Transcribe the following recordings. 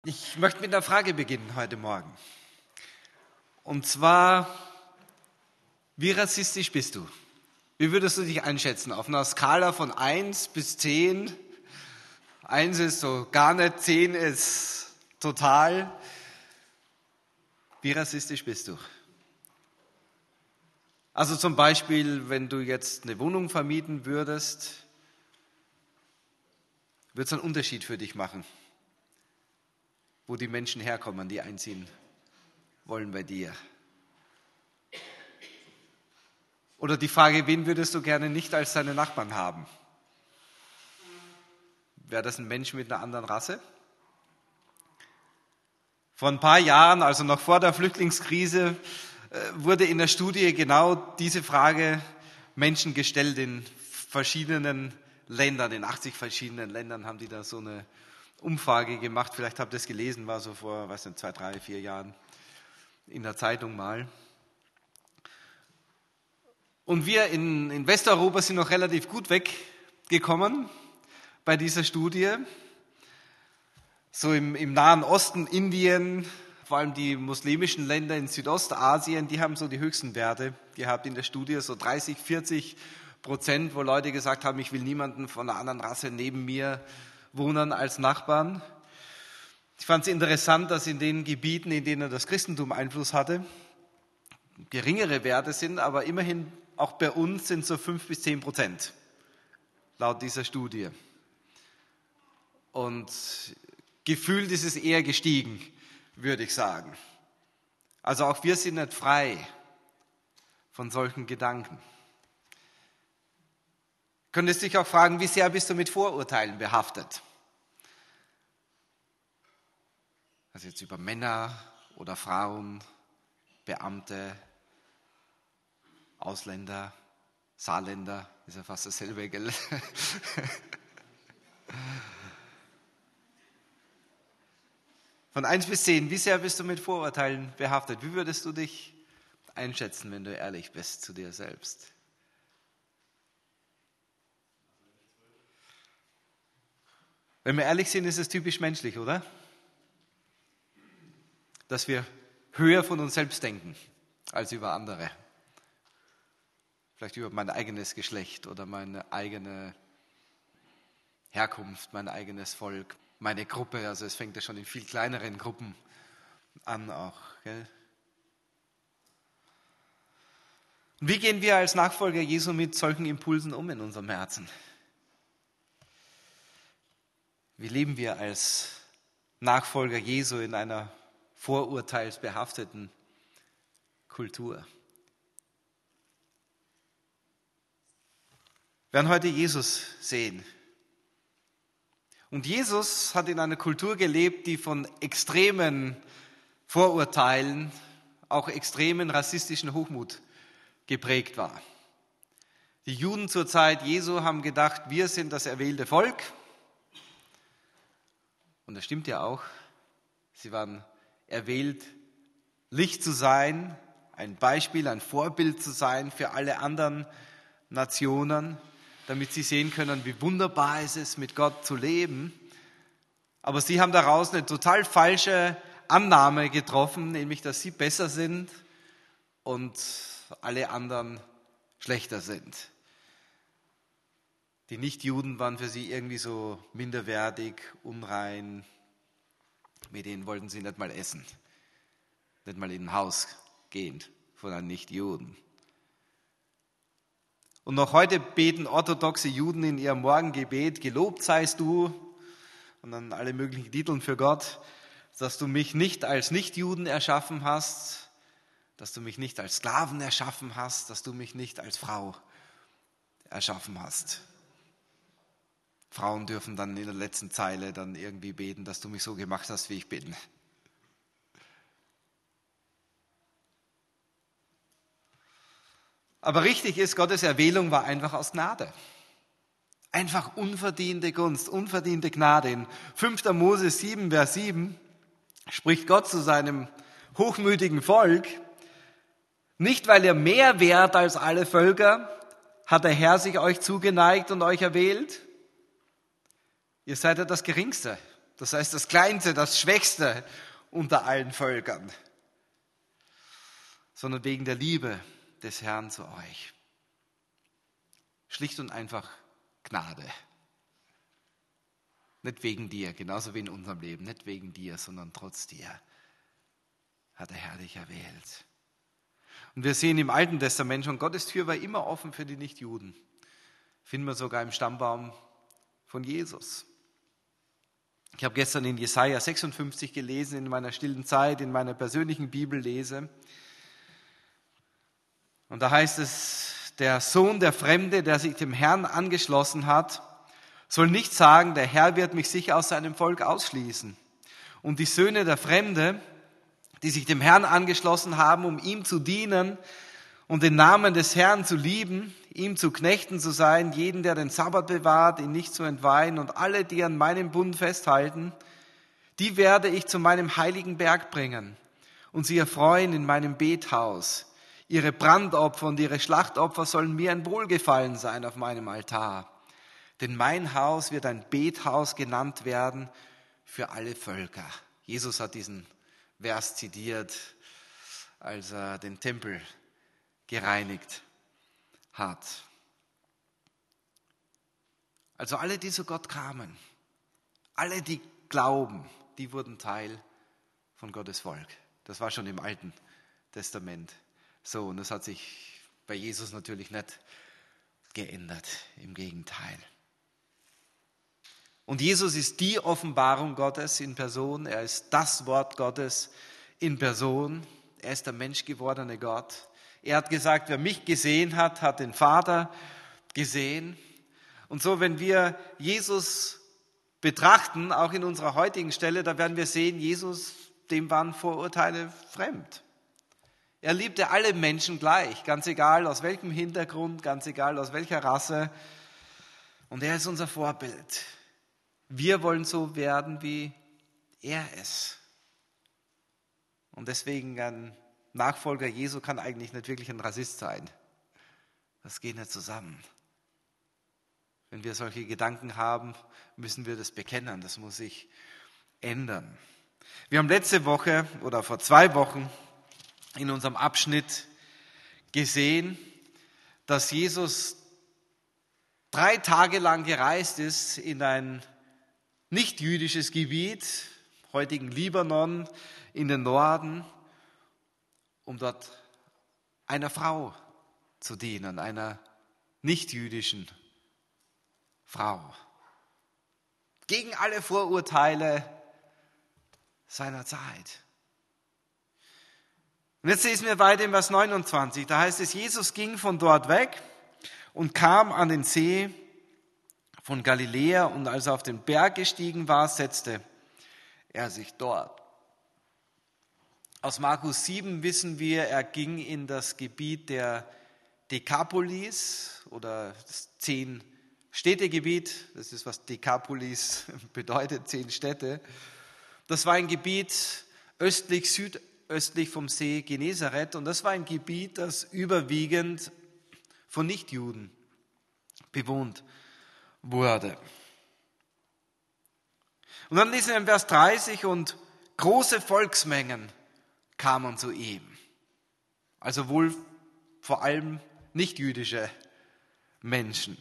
Ich möchte mit einer Frage beginnen heute Morgen. Und zwar, wie rassistisch bist du? Wie würdest du dich einschätzen? Auf einer Skala von 1 bis 10. 1 ist so gar nicht, 10 ist total. Wie rassistisch bist du? Also zum Beispiel, wenn du jetzt eine Wohnung vermieten würdest, würde es einen Unterschied für dich machen, wo die Menschen herkommen, die einziehen wollen bei dir. Oder die Frage, wen würdest du gerne nicht als deine Nachbarn haben? Wäre das ein Mensch mit einer anderen Rasse? Vor ein paar Jahren, also noch vor der Flüchtlingskrise, wurde in der Studie genau diese Frage Menschen gestellt in verschiedenen Ländern. In 80 verschiedenen Ländern haben die da so eine Umfrage gemacht. Vielleicht habt ihr es gelesen, war so vor 2, 3, 4 Jahren in der Zeitung mal. Und wir in Westeuropa sind noch relativ gut weggekommen bei dieser Studie. So im Nahen Osten, Indien, vor allem die muslimischen Länder in Südostasien, die haben so die höchsten Werte gehabt in der Studie, so 30-40%, wo Leute gesagt haben, ich will niemanden von einer anderen Rasse neben mir wohnen als Nachbarn. Ich fand es interessant, dass in den Gebieten, in denen das Christentum Einfluss hatte, geringere Werte sind, aber immerhin auch bei uns sind so 5-10% laut dieser Studie. Und gefühlt ist es eher gestiegen, würde ich sagen. Also auch wir sind nicht frei von solchen Gedanken. Könntest dich auch fragen, wie sehr bist du mit Vorurteilen behaftet? Also jetzt über Männer oder Frauen, Beamte, Ausländer, Saarländer, ist ja fast dasselbe, gell? Von 1 bis 10, wie sehr bist du mit Vorurteilen behaftet? Wie würdest du dich einschätzen, wenn du ehrlich bist zu dir selbst? Wenn wir ehrlich sind, ist es typisch menschlich, oder? Dass wir höher von uns selbst denken als über andere. Vielleicht über mein eigenes Geschlecht oder meine eigene Herkunft, mein eigenes Volk, meine Gruppe. Also es fängt ja schon in viel kleineren Gruppen an auch. Gell? Und wie gehen wir als Nachfolger Jesu mit solchen Impulsen um in unserem Herzen? Wie leben wir als Nachfolger Jesu in einer vorurteilsbehafteten Kultur? Wir werden heute Jesus sehen. Und Jesus hat in einer Kultur gelebt, die von extremen Vorurteilen, auch extremen rassistischen Hochmut geprägt war. Die Juden zur Zeit Jesu haben gedacht, wir sind das erwählte Volk. Und das stimmt ja auch. Sie waren erwählt, Licht zu sein, ein Beispiel, ein Vorbild zu sein für alle anderen Nationen, damit sie sehen können, wie wunderbar es ist, mit Gott zu leben. Aber sie haben daraus eine total falsche Annahme getroffen, nämlich, dass sie besser sind und alle anderen schlechter sind. Die Nichtjuden waren für sie irgendwie so minderwertig, unrein. Mit denen wollten sie nicht mal essen, nicht mal in ein Haus gehen von einem Nichtjuden. Und noch heute beten orthodoxe Juden in ihrem Morgengebet, gelobt seist du, und dann alle möglichen Titeln für Gott, dass du mich nicht als Nichtjuden erschaffen hast, dass du mich nicht als Sklaven erschaffen hast, dass du mich nicht als Frau erschaffen hast. Frauen dürfen dann in der letzten Zeile dann irgendwie beten, dass du mich so gemacht hast, wie ich bin. Aber richtig ist, Gottes Erwählung war einfach aus Gnade. Einfach unverdiente Gunst, unverdiente Gnade. In 5. Mose 7, Vers 7 spricht Gott zu seinem hochmütigen Volk: Nicht, weil ihr mehr wärt als alle Völker, hat der Herr sich euch zugeneigt und euch erwählt. Ihr seid ja das Geringste, das heißt das Kleinste, das Schwächste unter allen Völkern, sondern wegen der Liebe des Herrn zu euch. Schlicht und einfach Gnade. Nicht wegen dir, genauso wie in unserem Leben, nicht wegen dir, sondern trotz dir hat der Herr dich erwählt. Und wir sehen im Alten Testament schon, Gottes Tür war immer offen für die Nichtjuden. Finden wir sogar im Stammbaum von Jesus. Ich habe gestern in Jesaja 56 gelesen, in meiner stillen Zeit, in meiner persönlichen Bibellese. Und da heißt es, der Sohn der Fremde, der sich dem Herrn angeschlossen hat, soll nicht sagen, der Herr wird mich sicher aus seinem Volk ausschließen. Und die Söhne der Fremde, die sich dem Herrn angeschlossen haben, um ihm zu dienen und den Namen des Herrn zu lieben, ihm zu Knechten zu sein, jeden, der den Sabbat bewahrt, ihn nicht zu entweihen und alle, die an meinem Bund festhalten, die werde ich zu meinem heiligen Berg bringen und sie erfreuen in meinem Bethaus. Ihre Brandopfer und ihre Schlachtopfer sollen mir ein Wohlgefallen sein auf meinem Altar. Denn mein Haus wird ein Bethaus genannt werden für alle Völker. Jesus hat diesen Vers zitiert, als er den Tempel gereinigt hat. Also alle, die zu Gott kamen, alle, die glauben, die wurden Teil von Gottes Volk. Das war schon im Alten Testament so. Und das hat sich bei Jesus natürlich nicht geändert, im Gegenteil. Und Jesus ist die Offenbarung Gottes in Person. Er ist das Wort Gottes in Person. Er ist der menschgewordene Gott. Er hat gesagt, wer mich gesehen hat, hat den Vater gesehen. Und so, wenn wir Jesus betrachten, auch in unserer heutigen Stelle, da werden wir sehen, Jesus, dem waren Vorurteile fremd. Er liebte alle Menschen gleich, ganz egal aus welchem Hintergrund, ganz egal aus welcher Rasse. Und er ist unser Vorbild. Wir wollen so werden, wie er es. Und deswegen ein Nachfolger Jesu kann eigentlich nicht wirklich ein Rassist sein. Das geht nicht zusammen. Wenn wir solche Gedanken haben, müssen wir das bekennen. Das muss sich ändern. Wir haben letzte Woche oder vor 2 Wochen in unserem Abschnitt gesehen, dass Jesus 3 Tage lang gereist ist in ein nicht-jüdisches Gebiet, heutigen Libanon, in den Norden, um dort einer Frau zu dienen, einer nicht-jüdischen Frau. Gegen alle Vorurteile seiner Zeit. Und jetzt lesen wir weiter in Vers 29. Da heißt es, Jesus ging von dort weg und kam an den See von Galiläa und als er auf den Berg gestiegen war, setzte er sich dort. Aus Markus 7 wissen wir, er ging in das Gebiet der Dekapolis oder das 10-Städte-Gebiet. Das ist, was Dekapolis bedeutet, 10 Städte. Das war ein Gebiet südöstlich vom See Genezareth und das war ein Gebiet, das überwiegend von Nichtjuden bewohnt wurde. Und dann lesen wir in Vers 30, und große Volksmengen kamen zu ihm. Also wohl vor allem nichtjüdische Menschen.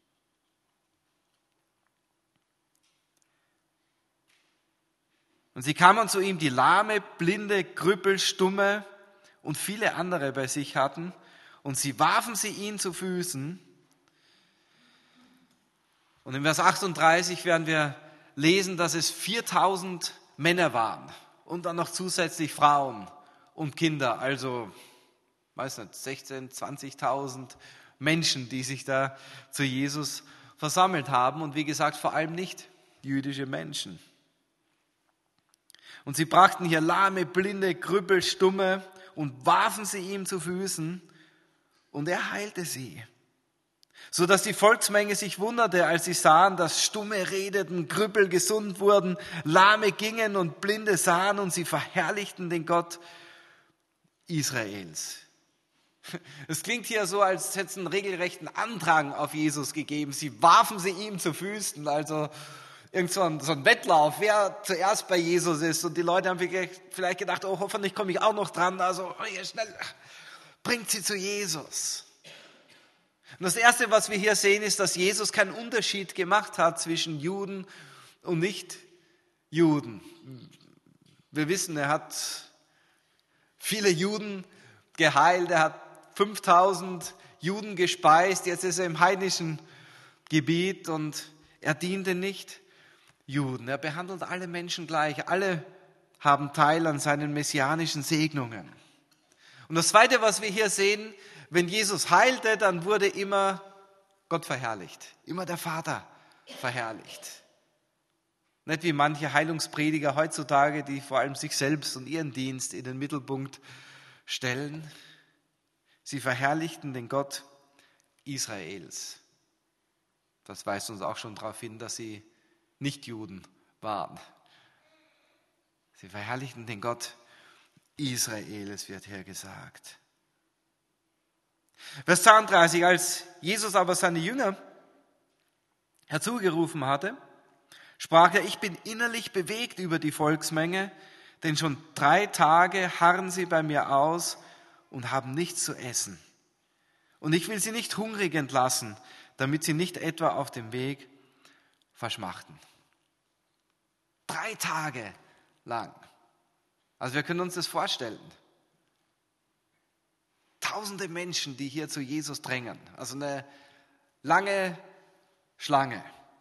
Und sie kamen zu ihm, die Lahme, Blinde, Krüppel, Stumme und viele andere bei sich hatten, und sie warfen sie ihm zu Füßen. Und in Vers 38 werden wir lesen, dass es 4000 Männer waren und dann noch zusätzlich Frauen und Kinder, also, weiß nicht, 16.000, 20.000 Menschen, die sich da zu Jesus versammelt haben und wie gesagt, vor allem nicht jüdische Menschen. Und sie brachten hier Lahme, Blinde, Krüppel, Stumme und warfen sie ihm zu Füßen und er heilte sie. So dass die Volksmenge sich wunderte, als sie sahen, dass Stumme redeten, Krüppel gesund wurden, Lahme gingen und Blinde sahen und sie verherrlichten den Gott Israels. Es klingt hier so, als hätte es einen regelrechten Andrang auf Jesus gegeben. Sie warfen sie ihm zu Füßen, also so ein Wettlauf, wer zuerst bei Jesus ist. Und die Leute haben vielleicht gedacht, oh, hoffentlich komme ich auch noch dran. Also schnell, bringt sie zu Jesus. Und das Erste, was wir hier sehen, ist, dass Jesus keinen Unterschied gemacht hat zwischen Juden und Nicht-Juden. Wir wissen, er hat viele Juden geheilt, er hat 5000 Juden gespeist, jetzt ist er im heidnischen Gebiet und er diente nicht Juden. Er behandelt alle Menschen gleich, alle haben Teil an seinen messianischen Segnungen. Und das Zweite, was wir hier sehen, wenn Jesus heilte, dann wurde immer Gott verherrlicht, immer der Vater verherrlicht. Nicht wie manche Heilungsprediger heutzutage, die vor allem sich selbst und ihren Dienst in den Mittelpunkt stellen. Sie verherrlichten den Gott Israels. Das weist uns auch schon darauf hin, dass sie nicht Juden waren. Sie verherrlichten den Gott Israels, wird hier gesagt. Vers 32, als Jesus aber seine Jünger herzugerufen hatte, sprach er, ich bin innerlich bewegt über die Volksmenge, denn schon 3 Tage harren sie bei mir aus und haben nichts zu essen. Und ich will sie nicht hungrig entlassen, damit sie nicht etwa auf dem Weg verschmachten. 3 Tage lang. Also wir können uns das vorstellen. Tausende Menschen, die hier zu Jesus drängen. Also eine lange Schlange.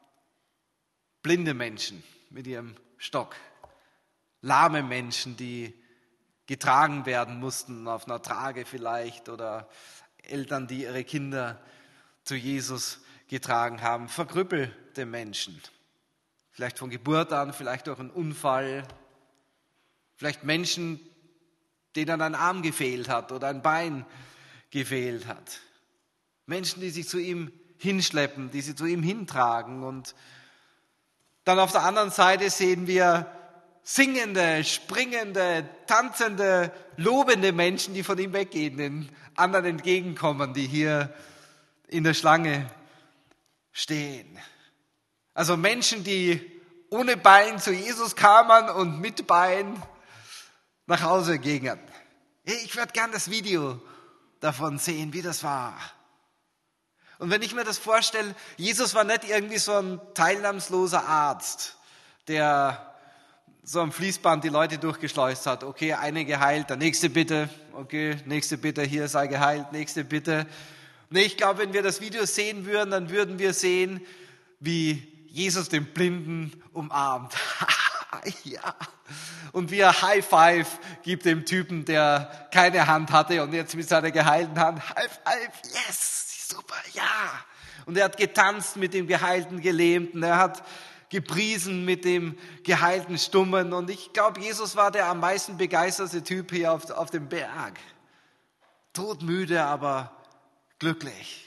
Blinde Menschen mit ihrem Stock. Lahme Menschen, die getragen werden mussten, auf einer Trage vielleicht. Oder Eltern, die ihre Kinder zu Jesus getragen haben. Verkrüppelte Menschen. Vielleicht von Geburt an, vielleicht durch einen Unfall. Vielleicht Menschen, denen ein Arm gefehlt hat oder ein Bein gefehlt hat. Menschen, die sich zu ihm hinschleppen, die sie zu ihm hintragen. Und dann auf der anderen Seite sehen wir singende, springende, tanzende, lobende Menschen, die von ihm weggehen, den anderen entgegenkommen, die hier in der Schlange stehen. Also Menschen, die ohne Bein zu Jesus kamen und mit Bein nach Hause gingen. Ich würde gern das Video davon sehen, wie das war. Und wenn ich mir das vorstelle, Jesus war nicht irgendwie so ein teilnahmsloser Arzt, der so am Fließband die Leute durchgeschleust hat. Okay, eine geheilt, der nächste bitte. Okay, nächste bitte, hier sei geheilt, nächste bitte. Nee, ich glaube, wenn wir das Video sehen würden, dann würden wir sehen, wie Jesus den Blinden umarmt. Ja. Und wie er High Five gibt dem Typen, der keine Hand hatte und jetzt mit seiner geheilten Hand High Five, yes, super, ja. Und er hat getanzt mit dem geheilten Gelähmten, er hat gepriesen mit dem geheilten Stummen und ich glaube, Jesus war der am meisten begeisterte Typ hier auf dem Berg. Todmüde, aber glücklich.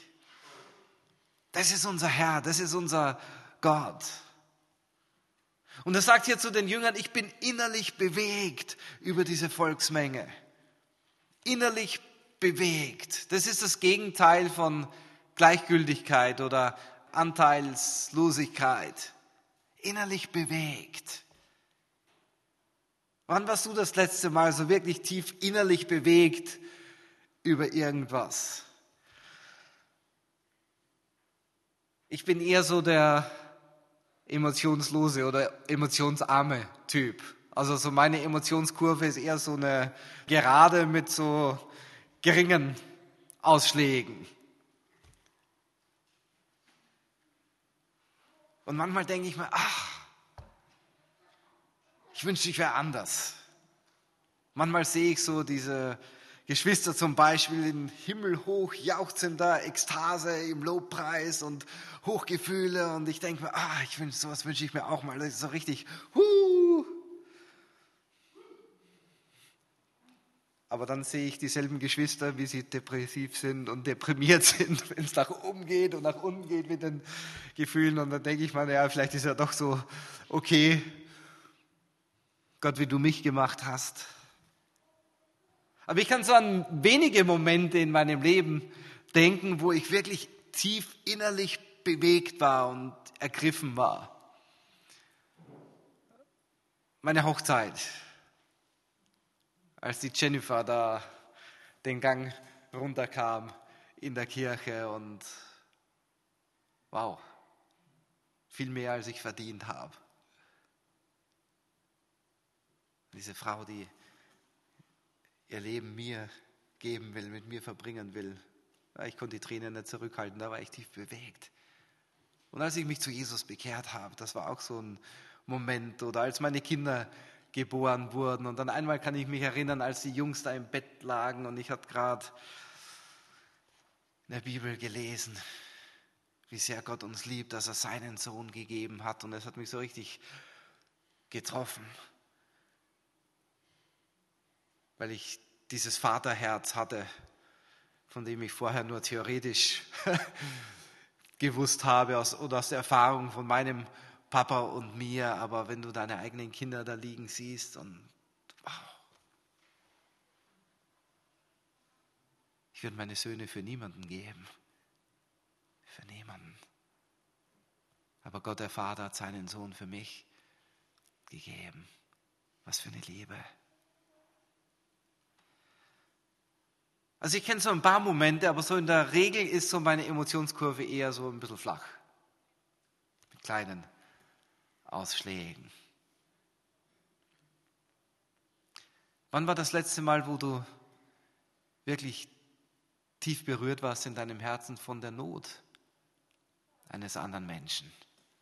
Das ist unser Herr, das ist unser Gott. Und er sagt hier zu den Jüngern, ich bin innerlich bewegt über diese Volksmenge. Innerlich bewegt. Das ist das Gegenteil von Gleichgültigkeit oder Anteilslosigkeit. Innerlich bewegt. Wann warst du das letzte Mal so wirklich tief innerlich bewegt über irgendwas? Ich bin eher so der emotionslose oder emotionsarme Typ. Also so meine Emotionskurve ist eher so eine Gerade mit so geringen Ausschlägen. Und manchmal denke ich mir, ich wünschte, ich wäre anders. Manchmal sehe ich so diese Geschwister zum Beispiel in himmelhoch jauchzender Ekstase im Lobpreis und Hochgefühle und ich denke mir, sowas wünsche ich mir auch mal, das ist so richtig, Aber dann sehe ich dieselben Geschwister, wie sie depressiv sind und deprimiert sind, wenn es nach oben geht und nach unten geht mit den Gefühlen und dann denke ich mir, ja, vielleicht ist ja doch so okay, Gott, wie du mich gemacht hast. Aber ich kann so an wenige Momente in meinem Leben denken, wo ich wirklich tief innerlich bewegt war und ergriffen war. meine Hochzeit, als die Jennifer da den Gang runterkam in der Kirche und wow, viel mehr als ich verdient habe. Diese Frau, die ihr Leben mir geben will, mit mir verbringen will. Ja, ich konnte die Tränen nicht zurückhalten, da war ich tief bewegt. Und als ich mich zu Jesus bekehrt habe, das war auch so ein Moment. Oder als meine Kinder geboren wurden. Und dann einmal kann ich mich erinnern, als die Jungs da im Bett lagen und ich hatte gerade in der Bibel gelesen, wie sehr Gott uns liebt, dass er seinen Sohn gegeben hat. Und es hat mich so richtig getroffen, weil ich dieses Vaterherz hatte, von dem ich vorher nur theoretisch gewusst habe oder aus der Erfahrung von meinem Papa und mir. Aber wenn du deine eigenen Kinder da liegen siehst und wow, ich würde meine Söhne für niemanden geben, für niemanden. Aber Gott, der Vater, hat seinen Sohn für mich gegeben. Was für eine Liebe. Also ich kenne so ein paar Momente, aber so in der Regel ist so meine Emotionskurve eher so ein bisschen flach. Mit kleinen Ausschlägen. Wann war das letzte Mal, wo du wirklich tief berührt warst in deinem Herzen von der Not eines anderen Menschen?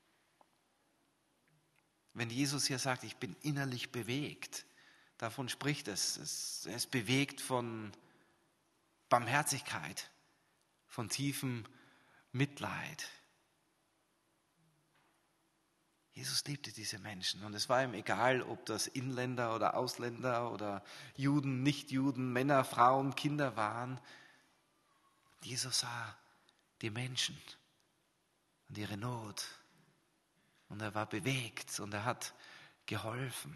Wenn Jesus hier sagt, ich bin innerlich bewegt, davon spricht es. Er ist bewegt von Barmherzigkeit, von tiefem Mitleid. Jesus liebte diese Menschen und es war ihm egal, ob das Inländer oder Ausländer oder Juden, Nichtjuden, Männer, Frauen, Kinder waren. Jesus sah die Menschen und ihre Not und er war bewegt und er hat geholfen.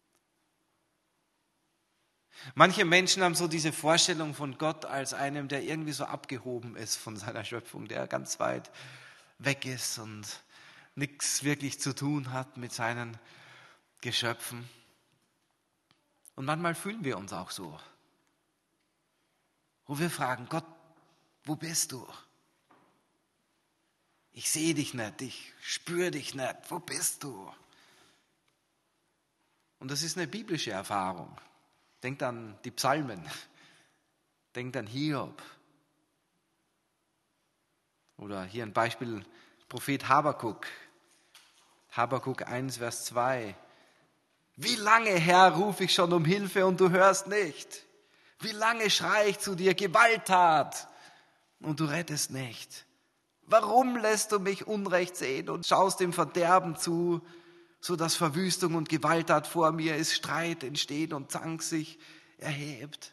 Manche Menschen haben so diese Vorstellung von Gott als einem, der irgendwie so abgehoben ist von seiner Schöpfung, der ganz weit weg ist und nichts wirklich zu tun hat mit seinen Geschöpfen. Und manchmal fühlen wir uns auch so, wo wir fragen, Gott, wo bist du? Ich sehe dich nicht, ich spüre dich nicht, wo bist du? Und das ist eine biblische Erfahrung. Denkt an die Psalmen, denkt an Hiob. Oder hier ein Beispiel, Prophet Habakuk. Habakuk 1, Vers 2. Wie lange, Herr, rufe ich schon um Hilfe und du hörst nicht? Wie lange schreie ich zu dir, Gewalttat, und du rettest nicht? Warum lässt du mich Unrecht sehen und schaust dem Verderben zu, so dass Verwüstung und Gewalttat vor mir ist, Streit entsteht und Zank sich erhebt?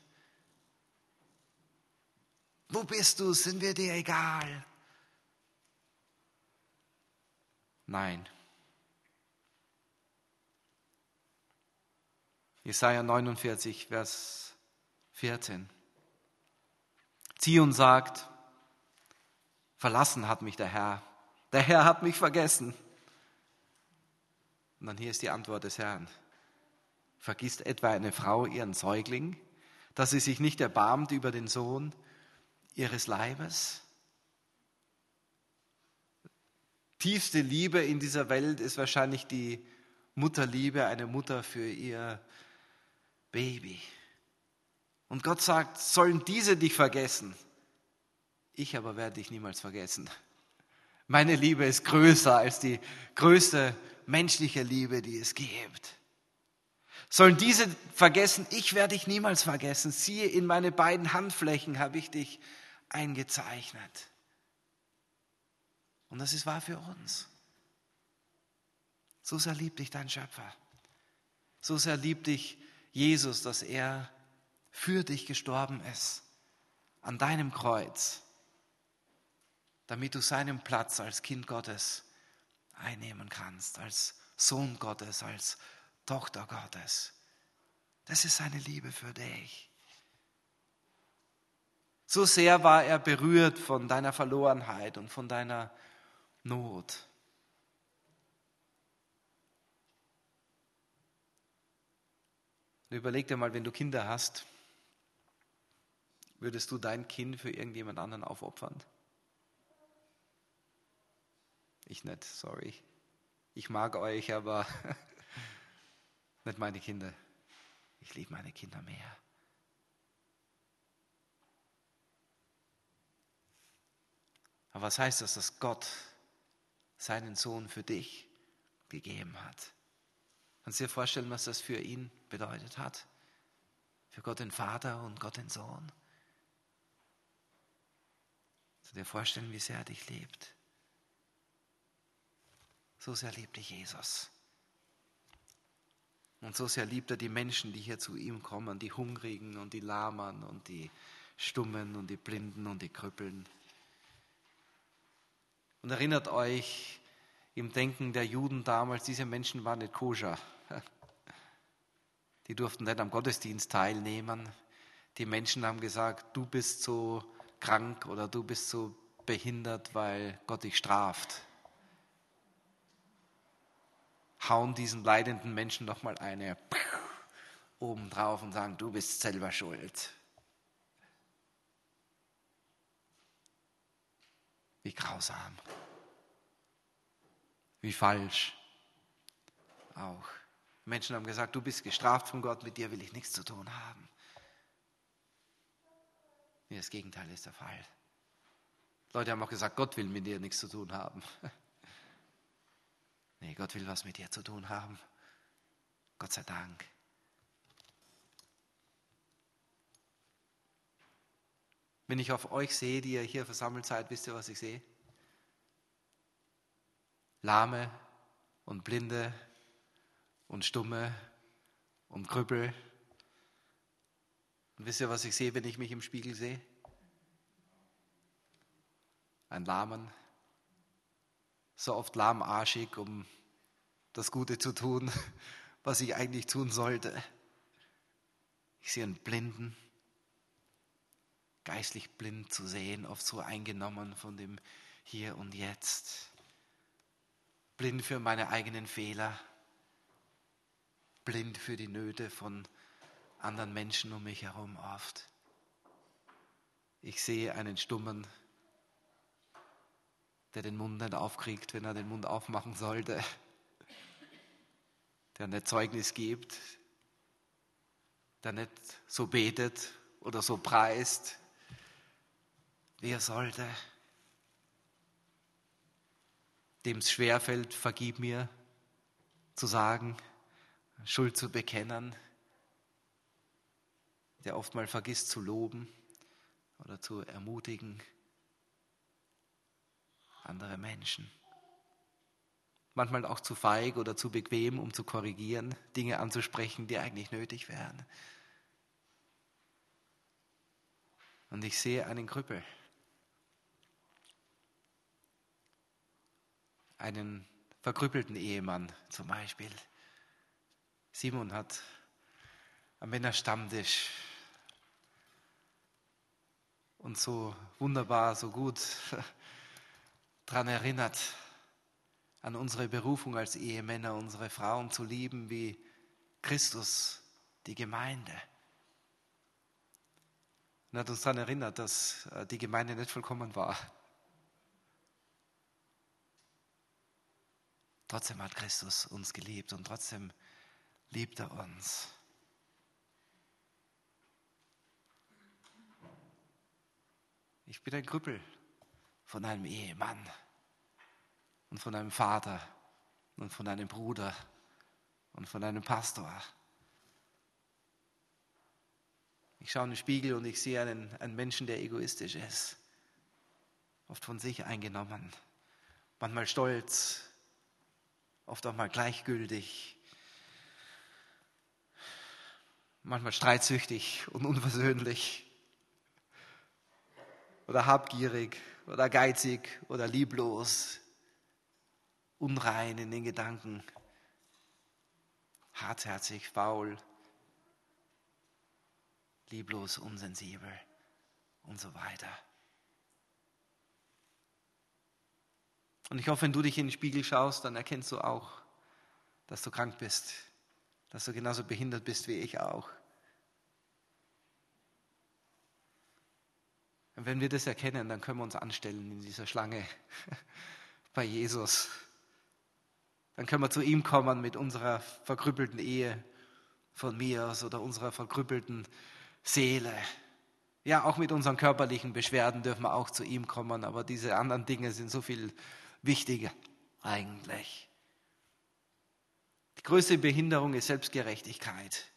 Wo bist du? Sind wir dir egal? Nein. Jesaja 49, Vers 14. Zion sagt, verlassen hat mich der Herr hat mich vergessen. Und dann hier ist die Antwort des Herrn. Vergisst etwa eine Frau ihren Säugling, dass sie sich nicht erbarmt über den Sohn ihres Leibes? Tiefste Liebe in dieser Welt ist wahrscheinlich die Mutterliebe, eine Mutter für ihr Baby. Und Gott sagt, sollen diese dich vergessen? Ich aber werde dich niemals vergessen. Meine Liebe ist größer als die größte menschliche Liebe, die es gibt. Sollen diese vergessen? Ich werde dich niemals vergessen. Siehe, in meine beiden Handflächen habe ich dich eingezeichnet. Und das ist wahr für uns. So sehr liebt dich dein Schöpfer. So sehr liebt dich Jesus, dass er für dich gestorben ist, an deinem Kreuz, damit du seinen Platz als Kind Gottes einnehmen kannst, als Sohn Gottes, als Tochter Gottes. Das ist seine Liebe für dich. So sehr war er berührt von deiner Verlorenheit und von deiner Not. Überleg dir mal, wenn du Kinder hast, würdest du dein Kind für irgendjemand anderen aufopfern? Ich nicht, sorry. Ich mag euch, aber nicht meine Kinder. Ich liebe meine Kinder mehr. Aber was heißt das, dass Gott seinen Sohn für dich gegeben hat? Kannst du dir vorstellen, was das für ihn bedeutet hat? Für Gott den Vater und Gott den Sohn? Kannst du dir vorstellen, wie sehr er dich liebt? So sehr liebt dich Jesus. Und so sehr liebt er die Menschen, die hier zu ihm kommen, die Hungrigen und die Lahmen und die Stummen und die Blinden und die Krüppeln. Und erinnert euch, im Denken der Juden damals, diese Menschen waren nicht koscher. Die durften nicht am Gottesdienst teilnehmen. Die Menschen haben gesagt, du bist so krank oder du bist so behindert, weil Gott dich straft. Hauen diesen leidenden Menschen nochmal eine oben drauf und sagen, du bist selber schuld. Wie grausam. Wie falsch. Auch. Menschen haben gesagt, du bist gestraft von Gott, mit dir will ich nichts zu tun haben. Nee, das Gegenteil ist der Fall. Leute haben auch gesagt, Gott will mit dir nichts zu tun haben. Nee, Gott will was mit dir zu tun haben. Gott sei Dank. Wenn ich auf euch sehe, die ihr hier versammelt seid, wisst ihr, was ich sehe? Lahme und Blinde und Stumme und Krüppel. Und wisst ihr, was ich sehe, wenn ich mich im Spiegel sehe? Ein Lahmen. So oft lahmarschig, um das Gute zu tun, was ich eigentlich tun sollte. Ich sehe einen Blinden, geistlich blind zu sehen, oft so eingenommen von dem Hier und Jetzt. Blind für meine eigenen Fehler, blind für die Nöte von anderen Menschen um mich herum oft. Ich sehe einen Stummen, der den Mund nicht aufkriegt, wenn er den Mund aufmachen sollte, der nicht Zeugnis gibt, der nicht so betet oder so preist, wie er sollte, dem es schwerfällt, vergib mir zu sagen, Schuld zu bekennen, der oft mal vergisst zu loben oder zu ermutigen andere Menschen. Manchmal auch zu feig oder zu bequem, um zu korrigieren, Dinge anzusprechen, die eigentlich nötig wären. Und ich sehe einen Krüppel, einen verkrüppelten Ehemann zum Beispiel. Simon hat am Männerstammtisch uns so wunderbar, so gut daran erinnert, an unsere Berufung als Ehemänner, unsere Frauen zu lieben wie Christus, die Gemeinde. Und hat uns daran erinnert, dass die Gemeinde nicht vollkommen war. Trotzdem hat Christus uns geliebt und trotzdem liebt er uns. Ich bin ein Krüppel von einem Ehemann und von einem Vater und von einem Bruder und von einem Pastor. Ich schaue in den Spiegel und ich sehe einen Menschen, der egoistisch ist, oft von sich eingenommen, manchmal stolz, oft auch mal gleichgültig, manchmal streitsüchtig und unversöhnlich oder habgierig oder geizig oder lieblos, unrein in den Gedanken, hartherzig, faul, lieblos, unsensibel und so weiter. Und ich hoffe, wenn du dich in den Spiegel schaust, dann erkennst du auch, dass du krank bist, dass du genauso behindert bist wie ich auch. Und wenn wir das erkennen, dann können wir uns anstellen in dieser Schlange bei Jesus. Dann können wir zu ihm kommen mit unserer verkrüppelten Ehe von mir aus oder unserer verkrüppelten Seele. Ja, auch mit unseren körperlichen Beschwerden dürfen wir auch zu ihm kommen, aber diese anderen Dinge sind so viel wichtiger eigentlich. Die größte Behinderung ist Selbstgerechtigkeit.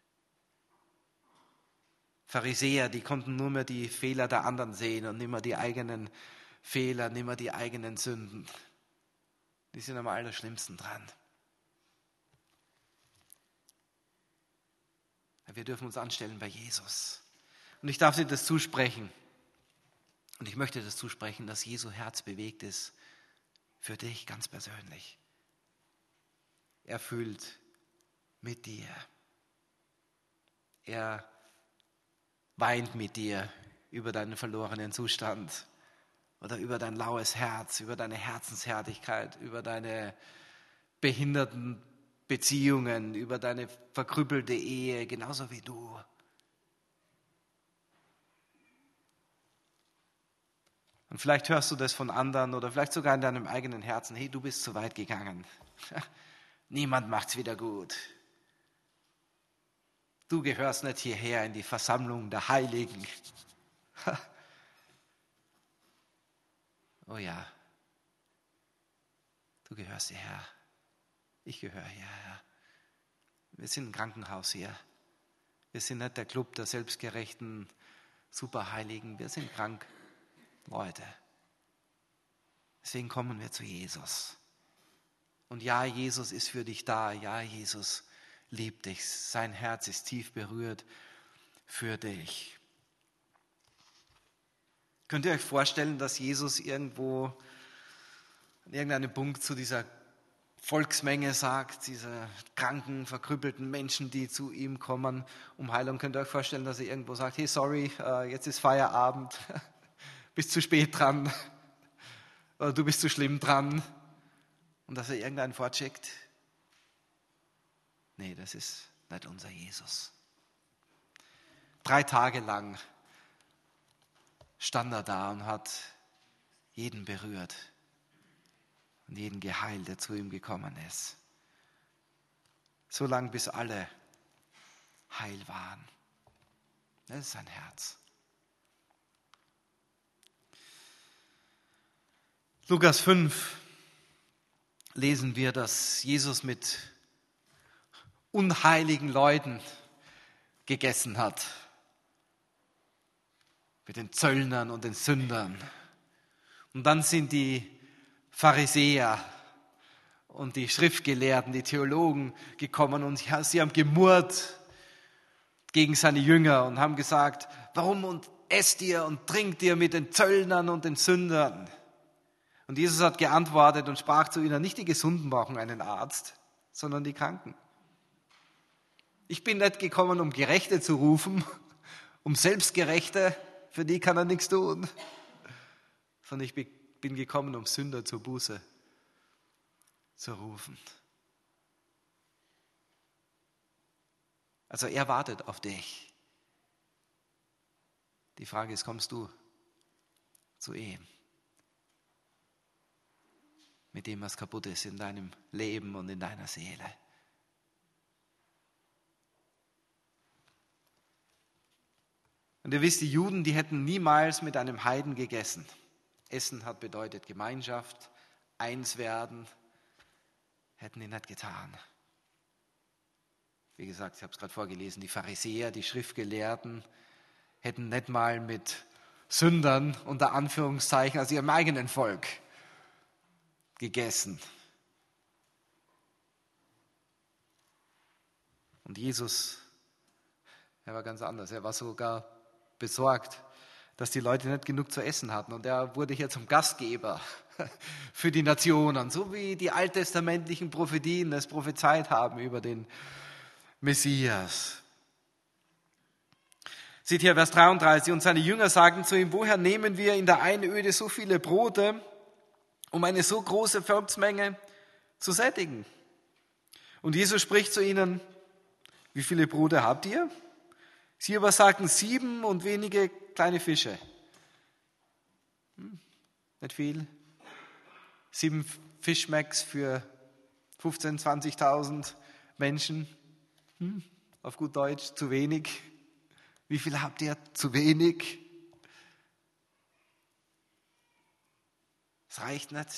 Pharisäer, die konnten nur mehr die Fehler der anderen sehen und nicht mehr die eigenen Fehler, nicht mehr die eigenen Sünden. Die sind am allerschlimmsten dran. Wir dürfen uns anstellen bei Jesus. Und ich darf dir das zusprechen. Und ich möchte das zusprechen, dass Jesu Herz bewegt ist für dich ganz persönlich. Er fühlt mit dir. Er weint mit dir über deinen verlorenen Zustand oder über dein laues Herz, über deine Herzenshärtigkeit, über deine behinderten Beziehungen, über deine verkrüppelte Ehe, genauso wie du. Und vielleicht hörst du das von anderen oder vielleicht sogar in deinem eigenen Herzen, hey, du bist zu weit gegangen. Niemand macht's wieder gut. Du gehörst nicht hierher in die Versammlung der Heiligen. Oh ja, du gehörst hierher. Ich gehöre hierher. Wir sind ein Krankenhaus hier. Wir sind nicht der Club der selbstgerechten Superheiligen. Wir sind krank Leute. Deswegen kommen wir zu Jesus. Und ja, Jesus ist für dich da. Ja, Jesus liebt dich. Sein Herz ist tief berührt für dich. Könnt ihr euch vorstellen, dass Jesus irgendwo an irgendeinem Punkt zu dieser Volksmenge sagt, diese kranken, verkrüppelten Menschen, die zu ihm kommen um Heilung, könnt ihr euch vorstellen, dass er irgendwo sagt, hey, sorry, jetzt ist Feierabend, bist zu spät dran oder du bist zu schlimm dran und dass er irgendeinen fortschickt? Nee, das ist nicht unser Jesus. 3 Tage lang stand er da und hat jeden berührt und jeden geheilt, der zu ihm gekommen ist. So lange, bis alle heil waren. Das ist sein Herz. Lukas 5 lesen wir, dass Jesus mit unheiligen Leuten gegessen hat. Mit den Zöllnern und den Sündern. Und dann sind die Pharisäer und die Schriftgelehrten, die Theologen gekommen und sie haben gemurrt gegen seine Jünger und haben gesagt, warum und esst ihr und trinkt ihr mit den Zöllnern und den Sündern? Und Jesus hat geantwortet und sprach zu ihnen, nicht die Gesunden brauchen einen Arzt, sondern die Kranken. Ich bin nicht gekommen, um Gerechte zu rufen, um Selbstgerechte, für die kann er nichts tun, sondern ich bin gekommen, um Sünder zur Buße zu rufen. Also er wartet auf dich. Die Frage ist, kommst du zu ihm? Mit dem, was kaputt ist in deinem Leben und in deiner Seele. Und ihr wisst, die Juden, die hätten niemals mit einem Heiden gegessen. Essen hat bedeutet Gemeinschaft, eins werden, hätten die nicht getan. Wie gesagt, ich habe es gerade vorgelesen, die Pharisäer, die Schriftgelehrten, hätten nicht mal mit Sündern, unter Anführungszeichen, also ihrem eigenen Volk, gegessen. Und Jesus, er war ganz anders. Er war sogar besorgt, dass die Leute nicht genug zu essen hatten. Und er wurde hier zum Gastgeber für die Nationen, so wie die alttestamentlichen Prophetien es prophezeit haben über den Messias. Seht hier Vers 33, und seine Jünger sagten zu ihm, woher nehmen wir in der Einöde so viele Brote, um eine so große Volksmenge zu sättigen? Und Jesus spricht zu ihnen, Wie viele Brote habt ihr? Sie aber sagten 7 und wenige kleine Fische. Nicht viel. 7 Fischmecks für 15.000, 20.000 Menschen. Auf gut Deutsch, zu wenig. Wie viel habt ihr? Zu wenig. Es reicht nicht.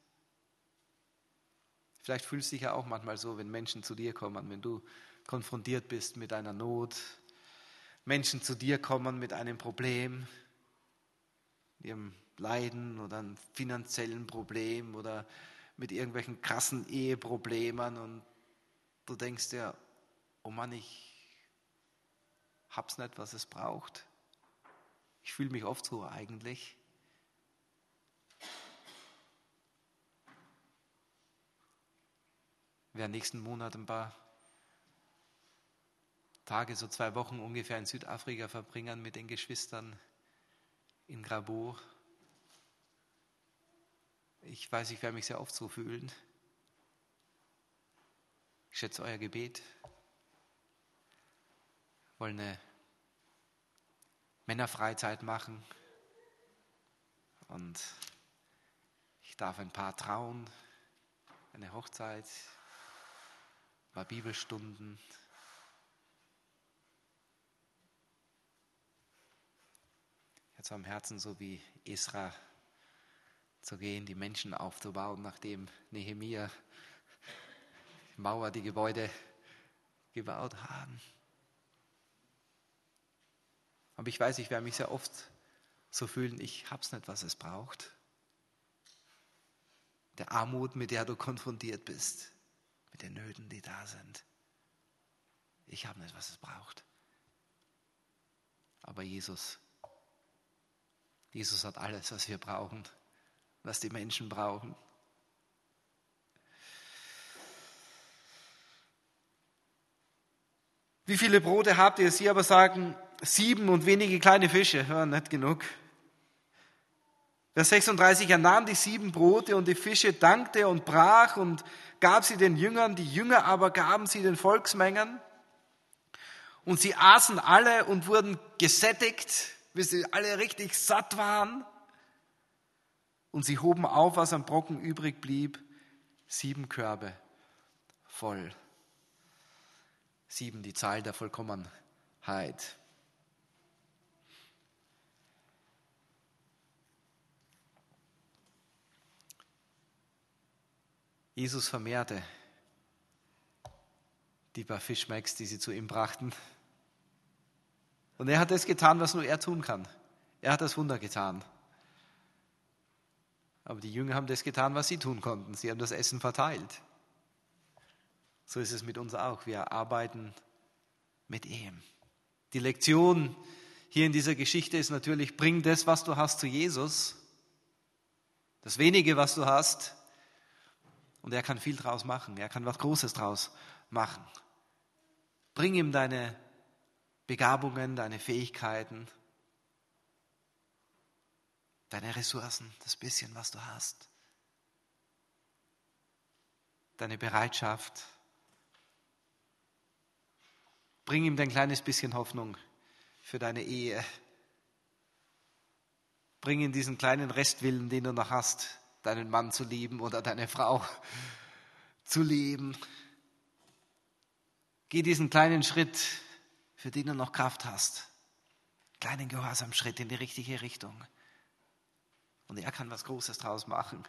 Vielleicht fühlst du dich ja auch manchmal so, wenn Menschen zu dir kommen, wenn du konfrontiert bist mit einer Not. Menschen zu dir kommen mit einem Problem, ihrem Leiden oder einem finanziellen Problem oder mit irgendwelchen krassen Eheproblemen und du denkst dir, oh Mann, ich hab's nicht, was es braucht. Ich fühle mich oft so eigentlich. Wir werden nächsten Monat ein paar Tage, so 2 Wochen ungefähr in Südafrika verbringen mit den Geschwistern in Grabo. Ich weiß, ich werde mich sehr oft so fühlen. Ich schätze euer Gebet. Wir wollen eine Männerfreizeit machen und ich darf ein paar trauen, eine Hochzeit, ein paar Bibelstunden. Jetzt am Herzen, so wie Esra zu gehen, die Menschen aufzubauen, nachdem Nehemia die Mauer, die Gebäude gebaut haben. Aber ich weiß, ich werde mich sehr oft so fühlen, ich hab's nicht, was es braucht. Der Armut, mit der du konfrontiert bist, mit den Nöten, die da sind. Ich habe nicht, was es braucht. Aber Jesus hat alles, was wir brauchen, was die Menschen brauchen. Wie viele Brote habt ihr? Sie aber sagen 7 und wenige kleine Fische. Ja, nicht genug. Vers 36, er nahm die 7 Brote und die Fische, dankte und brach und gab sie den Jüngern. Die Jünger aber gaben sie den Volksmengen. Und sie aßen alle und wurden gesättigt, bis sie alle richtig satt waren. Und sie hoben auf, was am Brocken übrig blieb, 7 Körbe voll. 7, die Zahl der Vollkommenheit. Jesus vermehrte die paar Fischmecks, die sie zu ihm brachten. Und er hat das getan, was nur er tun kann. Er hat das Wunder getan. Aber die Jünger haben das getan, was sie tun konnten. Sie haben das Essen verteilt. So ist es mit uns auch. Wir arbeiten mit ihm. Die Lektion hier in dieser Geschichte ist natürlich, bring das, was du hast, zu Jesus. Das wenige, was du hast. Und er kann viel draus machen. Er kann was Großes draus machen. Bring ihm deine Begabungen, deine Fähigkeiten, deine Ressourcen, das bisschen, was du hast. Deine Bereitschaft. Bring ihm dein kleines bisschen Hoffnung für deine Ehe. Bring ihm diesen kleinen Restwillen, den du noch hast, deinen Mann zu lieben oder deine Frau zu lieben. Geh diesen kleinen Schritt, für den du noch Kraft hast. Kleinen Gehorsamschritt in die richtige Richtung. Und er kann was Großes draus machen.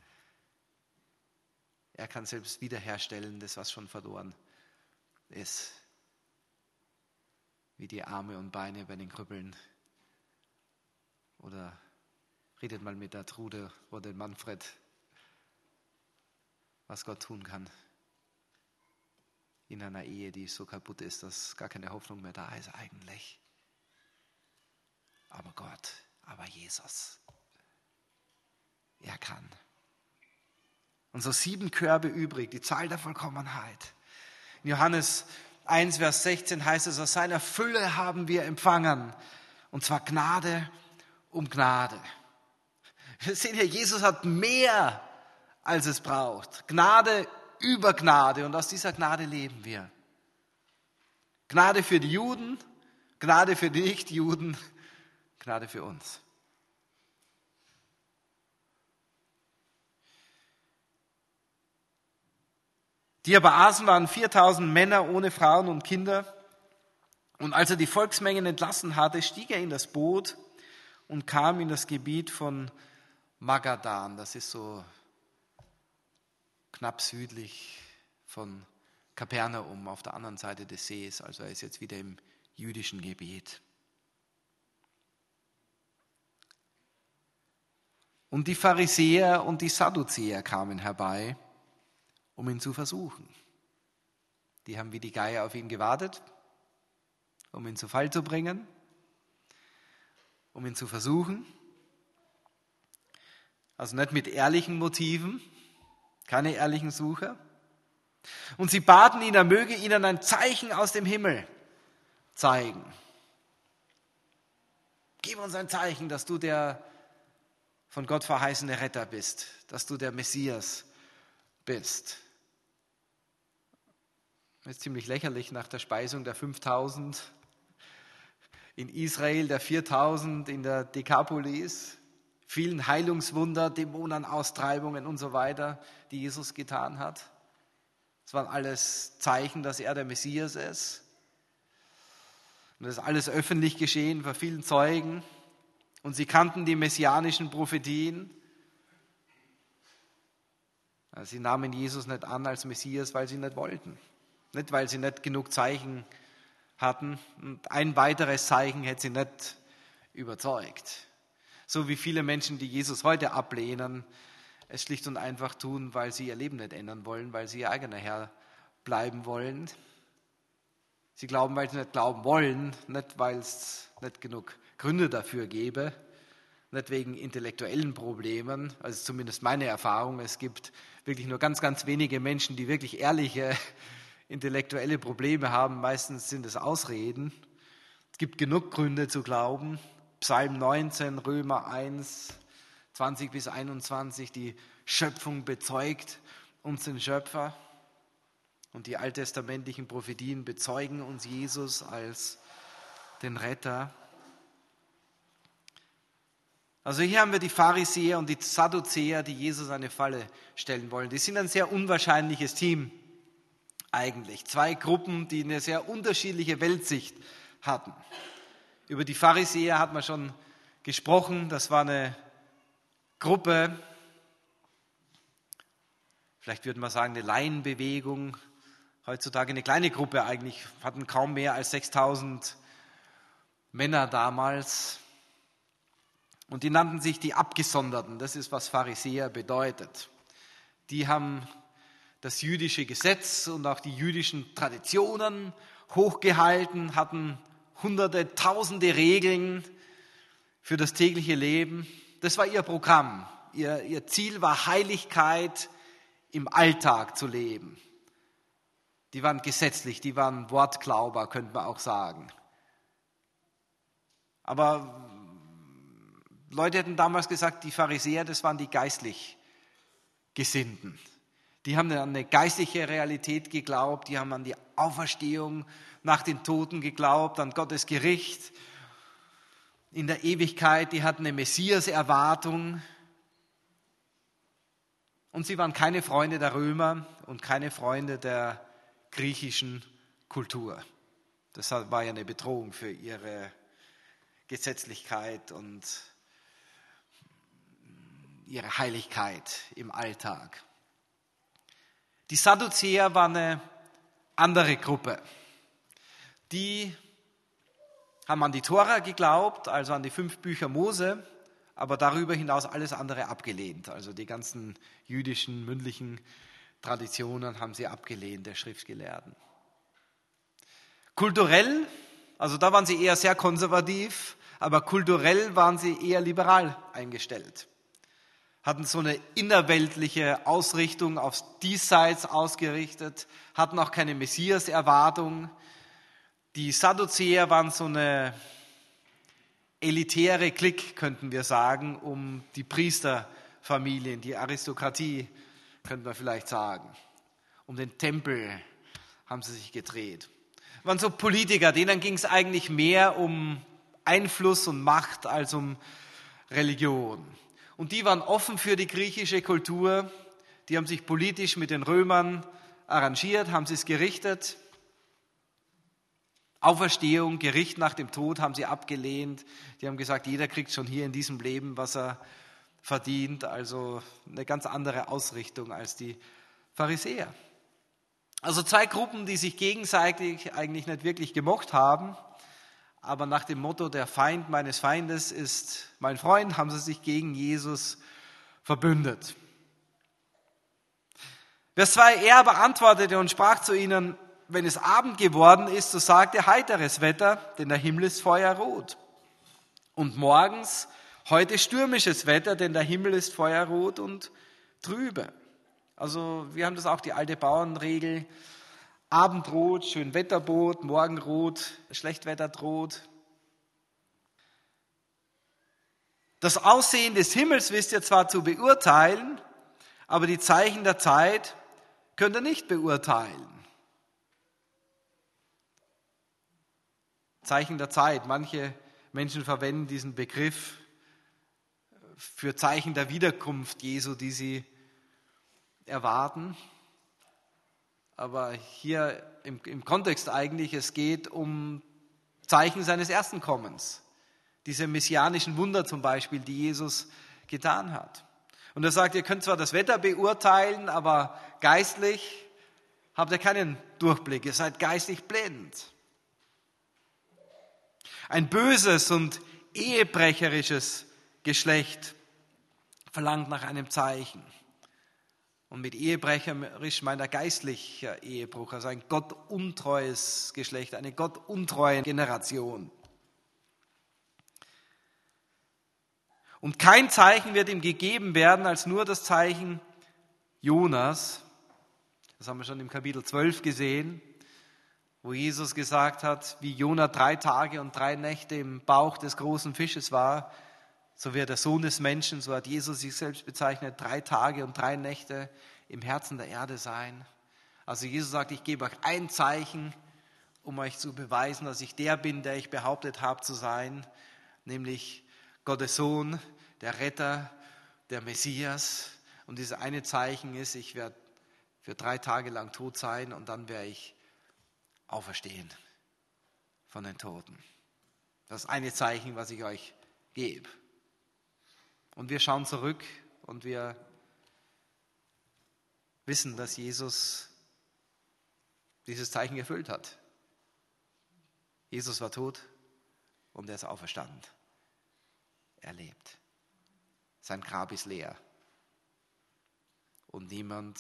Er kann selbst wiederherstellen, das, was schon verloren ist. Wie die Arme und Beine bei den Krüppeln. Oder redet mal mit der Trude oder dem Manfred, was Gott tun kann. In einer Ehe, die so kaputt ist, dass gar keine Hoffnung mehr da ist eigentlich. Aber Gott, aber Jesus, er kann. Und so 7 Körbe übrig, die Zahl der Vollkommenheit. In Johannes 1, Vers 16 heißt es, aus seiner Fülle haben wir empfangen. Und zwar Gnade um Gnade. Wir sehen hier, Jesus hat mehr, als es braucht. Gnade über Gnade. Und aus dieser Gnade leben wir. Gnade für die Juden, Gnade für die Nichtjuden, Gnade für uns. Die aber aßen, waren 4000 Männer ohne Frauen und Kinder. Und als er die Volksmengen entlassen hatte, stieg er in das Boot und kam in das Gebiet von Magadan. Das ist so knapp südlich von Kapernaum auf der anderen Seite des Sees. Also er ist jetzt wieder im jüdischen Gebiet. Und die Pharisäer und die Sadduzäer kamen herbei, um ihn zu versuchen. Die haben wie die Geier auf ihn gewartet, um ihn zu Fall zu bringen, um ihn zu versuchen. Also nicht mit ehrlichen Motiven, keine ehrlichen Sucher. Und sie baten ihn, er möge ihnen ein Zeichen aus dem Himmel zeigen. Gib uns ein Zeichen, dass du der von Gott verheißene Retter bist, dass du der Messias bist. Das ist ziemlich lächerlich nach der Speisung der 5000 in Israel, der 4000 in der Dekapolis, vielen Heilungswunder, Dämonenaustreibungen und so weiter, die Jesus getan hat. Das waren alles Zeichen, dass er der Messias ist. Und das ist alles öffentlich geschehen vor vielen Zeugen. Und sie kannten die messianischen Prophetien. Sie nahmen Jesus nicht an als Messias, weil sie nicht wollten. Nicht, weil sie nicht genug Zeichen hatten. Und ein weiteres Zeichen hätte sie nicht überzeugt. So wie viele Menschen, die Jesus heute ablehnen, es schlicht und einfach tun, weil sie ihr Leben nicht ändern wollen, weil sie ihr eigener Herr bleiben wollen. Sie glauben, weil sie nicht glauben wollen, nicht weil es nicht genug Gründe dafür gäbe, nicht wegen intellektuellen Problemen. Also zumindest meine Erfahrung, es gibt wirklich nur ganz, ganz wenige Menschen, die wirklich ehrliche intellektuelle Probleme haben. Meistens sind es Ausreden. Es gibt genug Gründe zu glauben. Psalm 19, Römer 1, 20 bis 21, die Schöpfung bezeugt uns den Schöpfer. Und die alttestamentlichen Prophetien bezeugen uns Jesus als den Retter. Also hier haben wir die Pharisäer und die Sadduzäer, die Jesus eine Falle stellen wollen. Die sind ein sehr unwahrscheinliches Team eigentlich. Zwei Gruppen, die eine sehr unterschiedliche Weltsicht hatten. Über die Pharisäer hat man schon gesprochen. Das war eine Gruppe, vielleicht würde man sagen eine Laienbewegung, heutzutage eine kleine Gruppe eigentlich, hatten kaum mehr als 6000 Männer damals. Und die nannten sich die Abgesonderten. Das ist, was Pharisäer bedeutet. Die haben das jüdische Gesetz und auch die jüdischen Traditionen hochgehalten, hatten hunderte, tausende Regeln für das tägliche Leben. Das war ihr Programm. Ihr Ziel war Heiligkeit im Alltag zu leben. Die waren gesetzlich, die waren Wortglauber, könnte man auch sagen. Aber Leute hätten damals gesagt, die Pharisäer, das waren die geistlich Gesinnten. Die haben an eine geistliche Realität geglaubt, die haben an die Auferstehung nach den Toten geglaubt, an Gottes Gericht in der Ewigkeit, die hatten eine Messias-Erwartung. Und sie waren keine Freunde der Römer und keine Freunde der griechischen Kultur. Das war ja eine Bedrohung für ihre Gesetzlichkeit und ihre Heiligkeit im Alltag. Die Sadduzäer waren eine andere Gruppe. Die haben an die Tora geglaubt, also an die 5 Bücher Mose, aber darüber hinaus alles andere abgelehnt. Also die ganzen jüdischen, mündlichen Traditionen haben sie abgelehnt, der Schriftgelehrten. Kulturell, also da waren sie eher sehr konservativ, aber kulturell waren sie eher liberal eingestellt. Hatten so eine innerweltliche Ausrichtung aufs Diesseits ausgerichtet, hatten auch keine Messias-Erwartung. Die Sadduzäer waren so eine elitäre Clique, könnten wir sagen, um die Priesterfamilien, die Aristokratie, könnte man vielleicht sagen. Um den Tempel haben sie sich gedreht. waren so Politiker, denen ging es eigentlich mehr um Einfluss und Macht als um Religion. Und die waren offen für die griechische Kultur, die haben sich politisch mit den Römern arrangiert, haben sie es gerichtet. Auferstehung, Gericht nach dem Tod haben sie abgelehnt. Die haben gesagt, jeder kriegt schon hier in diesem Leben, was er verdient. Also eine ganz andere Ausrichtung als die Pharisäer. Also zwei Gruppen, die sich gegenseitig eigentlich nicht wirklich gemocht haben. Aber nach dem Motto, der Feind meines Feindes ist mein Freund, haben sie sich gegen Jesus verbündet. Vers 2, er aber antwortete und sprach zu ihnen, wenn es Abend geworden ist, so sagt er heiteres Wetter, denn der Himmel ist feuerrot. Und morgens heute stürmisches Wetter, denn der Himmel ist feuerrot und trübe. Also wir haben das auch, die alte Bauernregel, Abendrot, Schönwetterbot, Morgenrot, Schlechtwetter droht. Das Aussehen des Himmels wisst ihr zwar zu beurteilen, aber die Zeichen der Zeit könnt ihr nicht beurteilen. Zeichen der Zeit. Manche Menschen verwenden diesen Begriff für Zeichen der Wiederkunft Jesu, die sie erwarten. Aber hier im Kontext eigentlich, es geht um Zeichen seines ersten Kommens. Diese messianischen Wunder zum Beispiel, die Jesus getan hat. Und er sagt, ihr könnt zwar das Wetter beurteilen, aber geistlich habt ihr keinen Durchblick, ihr seid geistlich blind. Ein böses und ehebrecherisches Geschlecht verlangt nach einem Zeichen. Und mit ehebrecherisch meint er geistlicher Ehebruch, also ein gottuntreues Geschlecht, eine gottuntreue Generation. Und kein Zeichen wird ihm gegeben werden, als nur das Zeichen Jonas. Das haben wir schon im Kapitel 12 gesehen, wo Jesus gesagt hat, wie Jona 3 Tage und 3 Nächte im Bauch des großen Fisches war, so wird der Sohn des Menschen, so hat Jesus sich selbst bezeichnet, 3 Tage und 3 Nächte im Herzen der Erde sein. Also Jesus sagt, ich gebe euch ein Zeichen, um euch zu beweisen, dass ich der bin, der ich behauptet habe zu sein, nämlich Gottes Sohn, der Retter, der Messias. Und dieses eine Zeichen ist, ich werde für 3 Tage lang tot sein und dann werde ich auferstehen von den Toten. Das ist eine Zeichen, was ich euch gebe. Und wir schauen zurück und wir wissen, dass Jesus dieses Zeichen erfüllt hat. Jesus war tot und er ist auferstanden. Er lebt. Sein Grab ist leer. Und niemand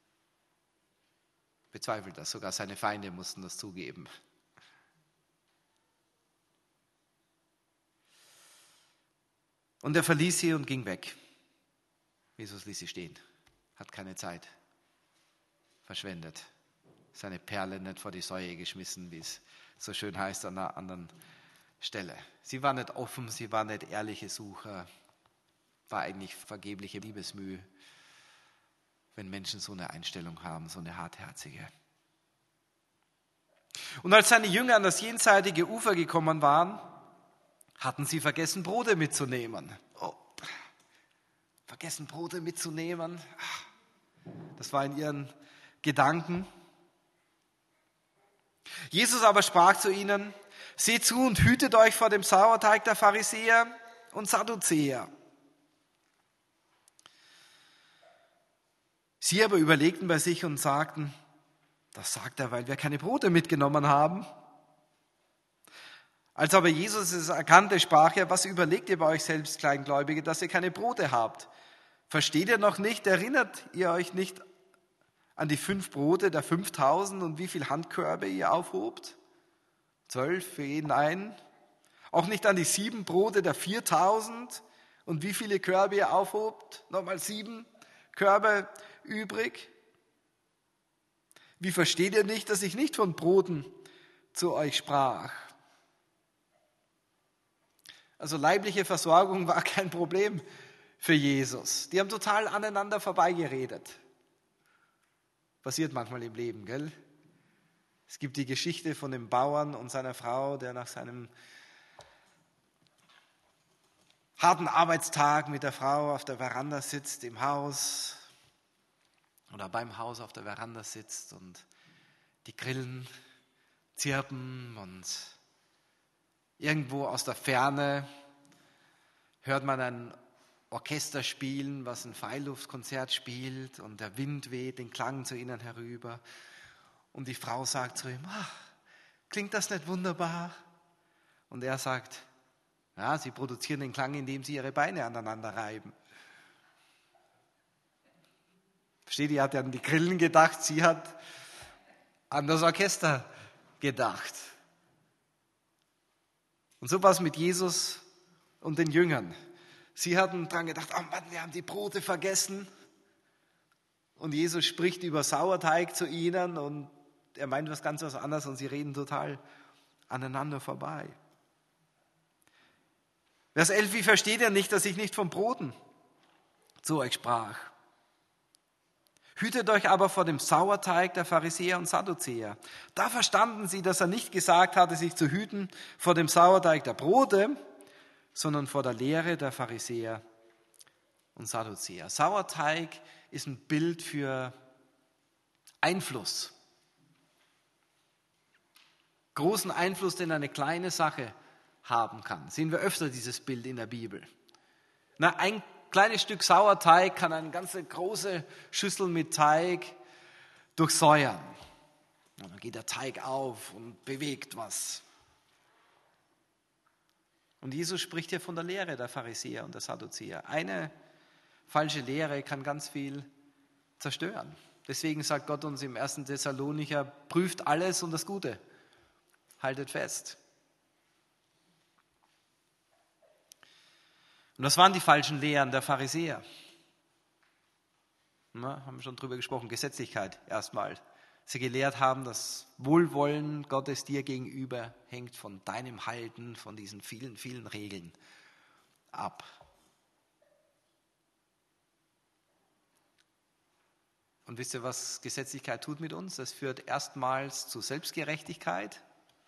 bezweifelt das. Sogar seine Feinde mussten das zugeben. Und er verließ sie und ging weg. Jesus ließ sie stehen. Hat keine Zeit verschwendet. Seine Perle nicht vor die Säue geschmissen, wie es so schön heißt an einer anderen Stelle. Sie war nicht offen, sie war nicht ehrliche Sucher. War eigentlich vergebliche Liebesmüh, wenn Menschen so eine Einstellung haben, so eine hartherzige. Und als seine Jünger an das jenseitige Ufer gekommen waren, hatten sie vergessen, Brote mitzunehmen. Oh, vergessen, Brote mitzunehmen. Das war in ihren Gedanken. Jesus aber sprach zu ihnen, seht zu und hütet euch vor dem Sauerteig der Pharisäer und Sadduzäer. Sie aber überlegten bei sich und sagten, das sagt er, weil wir keine Brote mitgenommen haben. Als aber Jesus es erkannte, sprach er, was überlegt ihr bei euch selbst, Kleingläubige, dass ihr keine Brote habt? Versteht ihr noch nicht, erinnert ihr euch nicht an die 5 Brote der 5.000 und wie viel Handkörbe ihr aufhobt? 12 für jeden einen. Auch nicht an die 7 Brote der 4.000 und wie viele Körbe ihr aufhobt? Nochmal 7 Körbe übrig. Wie versteht ihr nicht, dass ich nicht von Broten zu euch sprach? Also leibliche Versorgung war kein Problem für Jesus. Die haben total aneinander vorbeigeredet. Passiert manchmal im Leben, gell? Es gibt die Geschichte von dem Bauern und seiner Frau, der nach seinem harten Arbeitstag mit der Frau auf der Veranda sitzt, im Haus oder beim Haus auf der Veranda sitzt und die Grillen zirpen und irgendwo aus der Ferne hört man ein Orchester spielen, was ein Freiluftkonzert spielt und der Wind weht den Klang zu ihnen herüber und die Frau sagt zu ihm, ach, klingt das nicht wunderbar? Und er sagt, ja, sie produzieren den Klang, indem sie ihre Beine aneinander reiben. Versteht ihr, hat an die Grillen gedacht, sie hat an das Orchester gedacht. Und so war es mit Jesus und den Jüngern. Sie hatten dran gedacht, oh Mann, wir haben die Brote vergessen. Und Jesus spricht über Sauerteig zu ihnen und er meint was ganz was anderes und sie reden total aneinander vorbei. Vers 11, wie versteht ihr nicht, dass ich nicht vom Broten zu euch sprach? Hütet euch aber vor dem Sauerteig der Pharisäer und Sadduzäer. Da verstanden sie, dass er nicht gesagt hatte, sich zu hüten vor dem Sauerteig der Brote, sondern vor der Lehre der Pharisäer und Sadduzäer. Sauerteig ist ein Bild für Einfluss. Großen Einfluss, den eine kleine Sache haben kann. Sehen wir öfter dieses Bild in der Bibel. Ein kleines Stück Sauerteig kann eine ganze große Schüssel mit Teig durchsäuern. Und dann geht der Teig auf und bewegt was. Und Jesus spricht hier von der Lehre der Pharisäer und der Sadduzäer. Eine falsche Lehre kann ganz viel zerstören. Deswegen sagt Gott uns im 1. Thessalonicher, prüft alles und das Gute. Haltet fest. Und das waren die falschen Lehren der Pharisäer. Haben wir schon drüber gesprochen, Gesetzlichkeit erstmal. Sie gelehrt haben, das Wohlwollen Gottes dir gegenüber hängt von deinem Halten, von diesen vielen, vielen Regeln ab. Und wisst ihr, was Gesetzlichkeit tut mit uns? Das führt erstmals zu Selbstgerechtigkeit.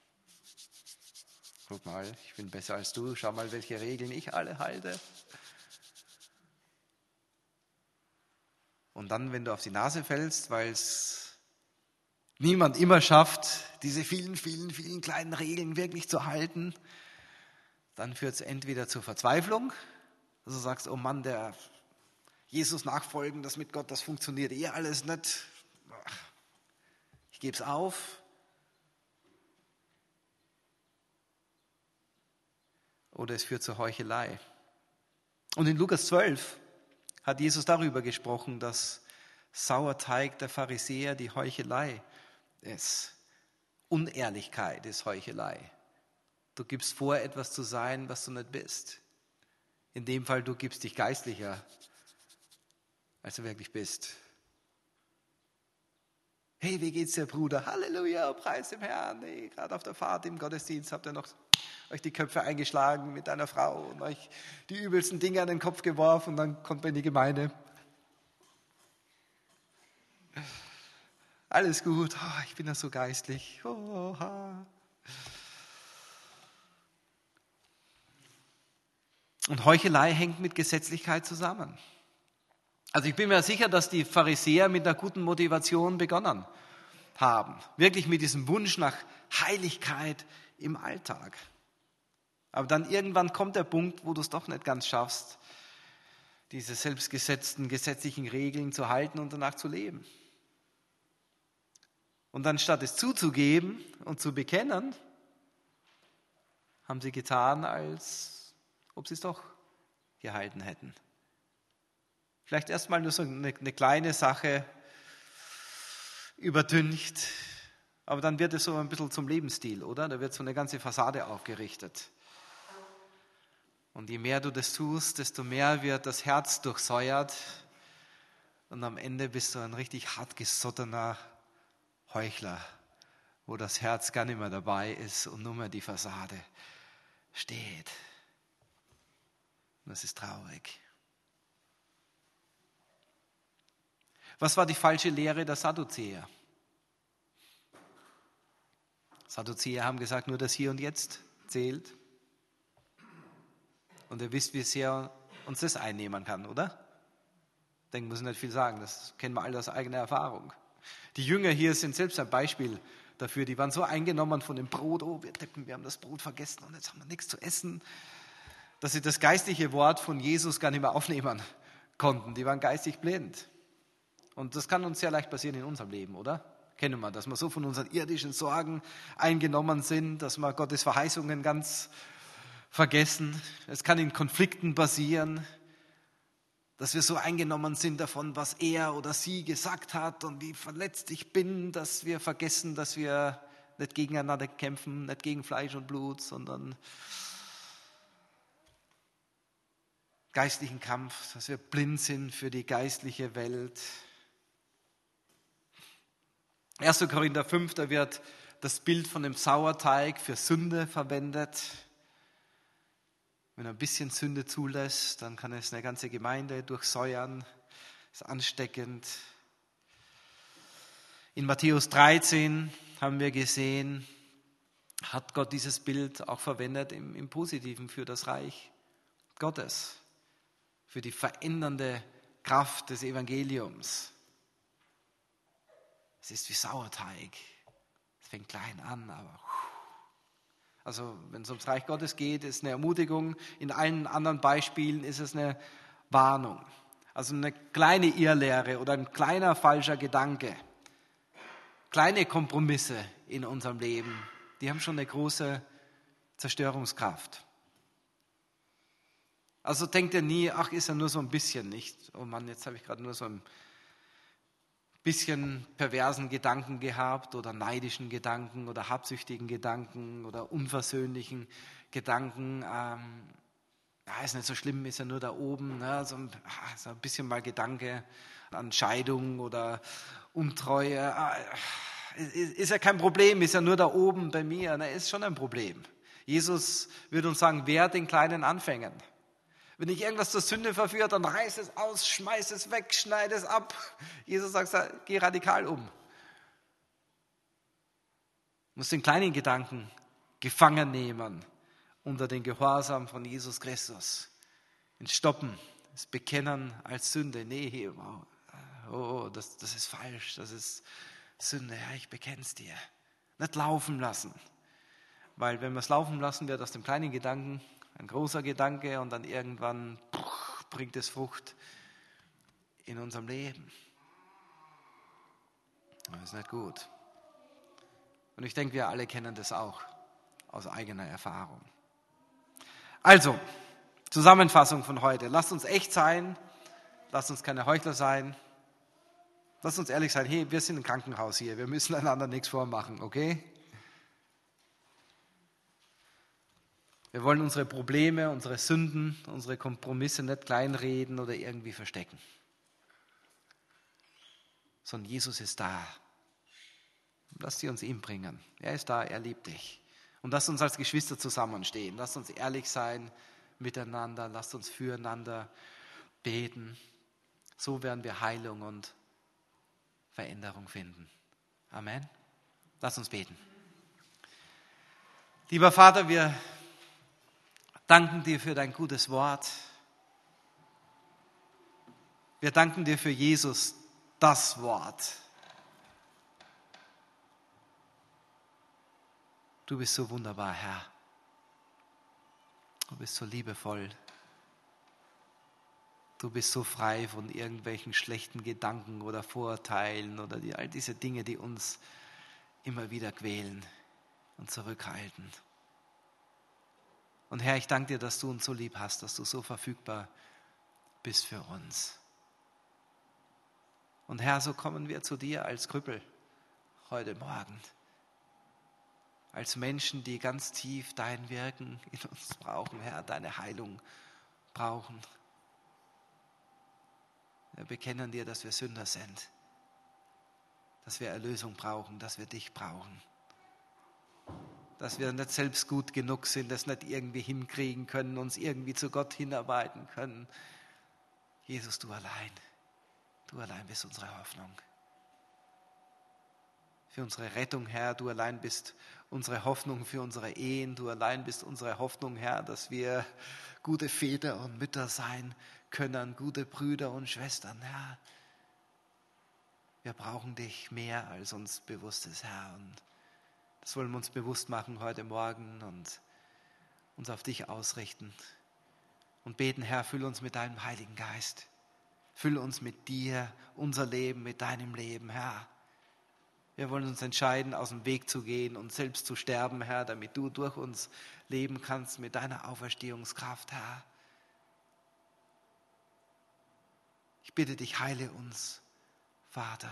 Guck mal, ich bin besser als du, schau mal, welche Regeln ich alle halte. Und dann, wenn du auf die Nase fällst, weil es niemand immer schafft, diese vielen, vielen, vielen kleinen Regeln wirklich zu halten, dann führt es entweder zur Verzweiflung, dass du sagst, oh Mann, der Jesus nachfolgen, das mit Gott, das funktioniert alles nicht. Ich gebe es auf. Oder es führt zur Heuchelei. Und in Lukas 12 hat Jesus darüber gesprochen, dass Sauerteig der Pharisäer die Heuchelei ist. Unehrlichkeit ist Heuchelei. Du gibst vor, etwas zu sein, was du nicht bist. In dem Fall, du gibst dich geistlicher, als du wirklich bist. Hey, wie geht's dir, Bruder? Halleluja, preis dem Herrn. Hey, gerade auf der Fahrt im Gottesdienst habt ihr noch euch die Köpfe eingeschlagen mit deiner Frau und euch die übelsten Dinge an den Kopf geworfen und dann kommt man in die Gemeinde. Alles gut, ich bin ja so geistlich. Und Heuchelei hängt mit Gesetzlichkeit zusammen. Also ich bin mir sicher, dass die Pharisäer mit einer guten Motivation begonnen haben. Wirklich mit diesem Wunsch nach Heiligkeit im Alltag. Aber dann irgendwann kommt der Punkt, wo du es doch nicht ganz schaffst, diese selbstgesetzten, gesetzlichen Regeln zu halten und danach zu leben. Und anstatt es zuzugeben und zu bekennen, haben sie getan, als ob sie es doch gehalten hätten. Vielleicht erstmal nur so eine kleine Sache übertüncht, aber dann wird es so ein bisschen zum Lebensstil, oder? Da wird so eine ganze Fassade aufgerichtet. Und je mehr du das tust, desto mehr wird das Herz durchsäuert und am Ende bist du ein richtig hartgesottener Heuchler, wo das Herz gar nicht mehr dabei ist und nur mehr die Fassade steht. Und das ist traurig. Was war die falsche Lehre der Sadduzäer? Sadduzäer haben gesagt, nur das Hier und Jetzt zählt. Und ihr wisst, wie sehr uns das einnehmen kann, oder? Ich denke, muss ich nicht viel sagen, das kennen wir alle aus eigener Erfahrung. Die Jünger hier sind selbst ein Beispiel dafür, die waren so eingenommen von dem Brot, oh, wir haben das Brot vergessen und jetzt haben wir nichts zu essen, dass sie das geistliche Wort von Jesus gar nicht mehr aufnehmen konnten. Die waren geistig blind. Und das kann uns sehr leicht passieren in unserem Leben, oder? Kennen wir, dass wir so von unseren irdischen Sorgen eingenommen sind, dass wir Gottes Verheißungen ganz vergessen. Es kann in Konflikten passieren, dass wir so eingenommen sind davon, was er oder sie gesagt hat und wie verletzt ich bin, dass wir vergessen, dass wir nicht gegeneinander kämpfen, nicht gegen Fleisch und Blut, sondern geistlichen Kampf, dass wir blind sind für die geistliche Welt. 1. Korinther 5, da wird das Bild von dem Sauerteig für Sünde verwendet. Wenn er ein bisschen Sünde zulässt, dann kann es eine ganze Gemeinde durchsäuern. Das ist ansteckend. In Matthäus 13 haben wir gesehen, hat Gott dieses Bild auch verwendet im Positiven für das Reich Gottes, für die verändernde Kraft des Evangeliums. Es ist wie Sauerteig. Es fängt klein an, aber also wenn es ums Reich Gottes geht, ist eine Ermutigung. In allen anderen Beispielen ist es eine Warnung. Also eine kleine Irrlehre oder ein kleiner falscher Gedanke. Kleine Kompromisse in unserem Leben, die haben schon eine große Zerstörungskraft. Also denkt ihr nie, ach, ist ja nur so ein bisschen, nicht? Oh Mann, jetzt habe ich gerade nur so ein bisschen perversen Gedanken gehabt oder neidischen Gedanken oder habsüchtigen Gedanken oder unversöhnlichen Gedanken. Ist nicht so schlimm, ist ja nur da oben. Ne? So ein bisschen mal Gedanke an Scheidung oder Untreue. Ist ja kein Problem, ist ja nur da oben bei mir. Ne? Ist schon ein Problem. Jesus würde uns sagen, wer den kleinen Anfängen. Wenn dich irgendwas zur Sünde verführt, dann reiß es aus, schmeiß es weg, schneide es ab. Jesus sagt, geh radikal um. Du musst den kleinen Gedanken gefangen nehmen unter den Gehorsam von Jesus Christus. Ihn stoppen, es bekennen als Sünde. Nee, das ist falsch, das ist Sünde. Ja, ich bekenne es dir. Nicht laufen lassen. Weil wenn wir es laufen lassen, wird aus dem kleinen Gedanken ein großer Gedanke und dann irgendwann bringt es Frucht in unserem Leben. Das ist nicht gut. Und ich denke, wir alle kennen das auch aus eigener Erfahrung. Also, Zusammenfassung von heute. Lasst uns echt sein, lasst uns keine Heuchler sein. Lasst uns ehrlich sein, hey, wir sind im Krankenhaus hier, wir müssen einander nichts vormachen, okay? Wir wollen unsere Probleme, unsere Sünden, unsere Kompromisse nicht kleinreden oder irgendwie verstecken. Sondern Jesus ist da. Lass sie uns ihm bringen. Er ist da, er liebt dich. Und lasst uns als Geschwister zusammenstehen. Lasst uns ehrlich sein miteinander. Lasst uns füreinander beten. So werden wir Heilung und Veränderung finden. Amen. Lasst uns beten. Lieber Vater, wir danken dir für dein gutes Wort. Wir danken dir für Jesus, das Wort. Du bist so wunderbar, Herr. Du bist so liebevoll. Du bist so frei von irgendwelchen schlechten Gedanken oder Vorurteilen oder all diese Dinge, die uns immer wieder quälen und zurückhalten. Und Herr, ich danke dir, dass du uns so lieb hast, dass du so verfügbar bist für uns. Und Herr, so kommen wir zu dir als Krüppel heute Morgen. Als Menschen, die ganz tief dein Wirken in uns brauchen, Herr, deine Heilung brauchen. Wir bekennen dir, dass wir Sünder sind, dass wir Erlösung brauchen, dass wir dich brauchen. Dass wir nicht selbst gut genug sind, das nicht irgendwie hinkriegen können, uns irgendwie zu Gott hinarbeiten können. Jesus, du allein bist unsere Hoffnung. Für unsere Rettung, Herr, du allein bist unsere Hoffnung für unsere Ehen. Du allein bist unsere Hoffnung, Herr, dass wir gute Väter und Mütter sein können, gute Brüder und Schwestern, Herr. Wir brauchen dich mehr, als uns bewusst ist, Herr. Und das wollen wir uns bewusst machen heute Morgen und uns auf dich ausrichten. Und beten, Herr, füll uns mit deinem Heiligen Geist. Füll uns mit dir, unser Leben, mit deinem Leben, Herr. Wir wollen uns entscheiden, aus dem Weg zu gehen und selbst zu sterben, Herr, damit du durch uns leben kannst mit deiner Auferstehungskraft, Herr. Ich bitte dich, heile uns, Vater.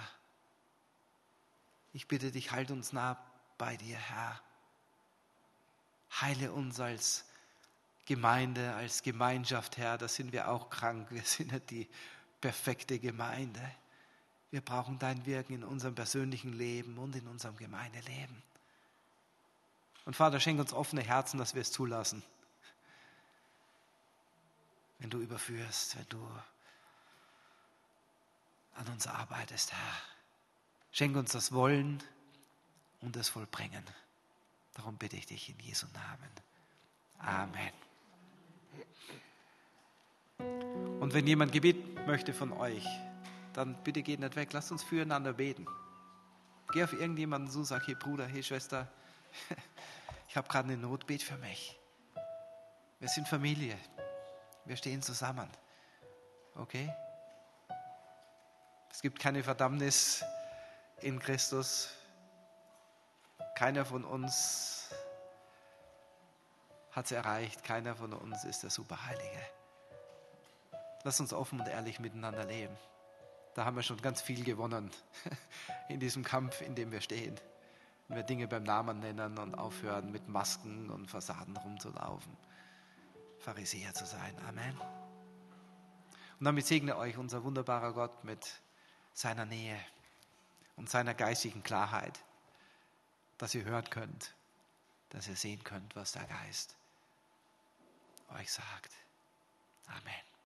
Ich bitte dich, halt uns nah bei dir, Herr. Heile uns als Gemeinde, als Gemeinschaft, Herr. Da sind wir auch krank. Wir sind nicht die perfekte Gemeinde. Wir brauchen dein Wirken in unserem persönlichen Leben und in unserem Gemeindeleben. Und Vater, schenk uns offene Herzen, dass wir es zulassen. Wenn du überführst, wenn du an uns arbeitest, Herr. Schenk uns das Wollen und das Vollbringen. Darum bitte ich dich in Jesu Namen. Amen. Und wenn jemand Gebet möchte von euch, dann bitte geht nicht weg, lasst uns füreinander beten. Geh auf irgendjemanden zu, sag, hey Bruder, hey Schwester, ich habe gerade eine Not, bet für mich. Wir sind Familie, wir stehen zusammen. Okay? Es gibt keine Verdammnis in Christus. Keiner von uns hat es erreicht, keiner von uns ist der Superheilige. Lass uns offen und ehrlich miteinander leben. Da haben wir schon ganz viel gewonnen in diesem Kampf, in dem wir stehen. Wenn wir Dinge beim Namen nennen und aufhören, mit Masken und Fassaden rumzulaufen. Pharisäer zu sein. Amen. Und damit segne euch unser wunderbarer Gott mit seiner Nähe und seiner geistigen Klarheit, dass ihr hören könnt, dass ihr sehen könnt, was der Geist euch sagt. Amen.